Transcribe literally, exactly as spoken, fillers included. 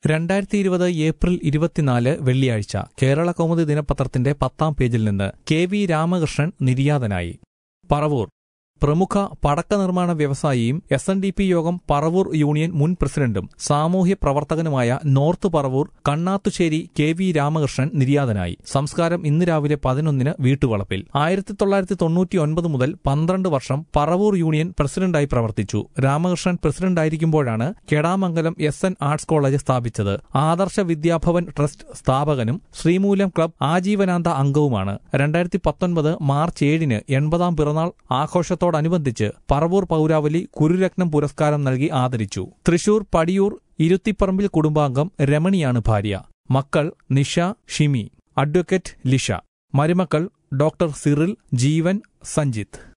രണ്ടായിരത്തി ഇരുപത് ഏപ്രിൽ ഇരുപത്തിനാല് വെള്ളിയാഴ്ച കേരള കൗമുദി ദിനപത്രത്തിന്റെ പത്താം പേജിൽ നിന്ന് കെ വി രാമകൃഷ്ണൻ നിര്യാതനായി. പറവൂർ പ്രമുഖ പടക്ക നിർമ്മാണ വ്യവസായിയും എസ് എൻ ഡി പി യോഗം പറവൂർ യൂണിയൻ മുൻ പ്രസിഡന്റും സാമൂഹ്യ പ്രവർത്തകനുമായ north Paravur Kannathussery K V Ramakrishnan നിര്യാതനായി. സംസ്കാരം ഇന്ന് രാവിലെ പതിനൊന്നിന് വീട്ടുവളപ്പിൽ. ആയിരത്തി തൊള്ളായിരത്തി തൊണ്ണൂറ്റി ഒൻപത് മുതൽ പന്ത്രണ്ട് വർഷം പറവൂർ യൂണിയൻ പ്രസിഡന്റായി പ്രവർത്തിച്ചു. രാമകൃഷ്ണൻ പ്രസിഡന്റായിരിക്കുമ്പോഴാണ് Kedamangalam S N arts college സ്ഥാപിച്ചത്. ആദർശ വിദ്യാഭവൻ ട്രസ്റ്റ് സ്ഥാപകനും ശ്രീമൂലം ക്ലബ് ആജീവനാന്ത അംഗവുമാണ്. രണ്ടായിരത്തി പത്തൊൻപത് മാർച്ച് ഏഴിന് എൺപതാം പിറന്നാൾ ആഘോഷത്തോടെ നുബന്ധിച്ച് പറവൂർ പൌരാവലി കുരുരത്നം പുരസ്കാരം നൽകി ആദരിച്ചു. തൃശൂർ പടിയൂർ ഇരുത്തിപ്പറമ്പിൽ കുടുംബാംഗം രമണിയാണ് ഭാര്യ. മക്കൾ നിഷ, ഷിമി, അഡ്വക്കേറ്റ് ലിഷ. മരുമക്കൾ ഡോക്ടർ സിറിൽ, ജീവൻ, സഞ്ജിത്ത്.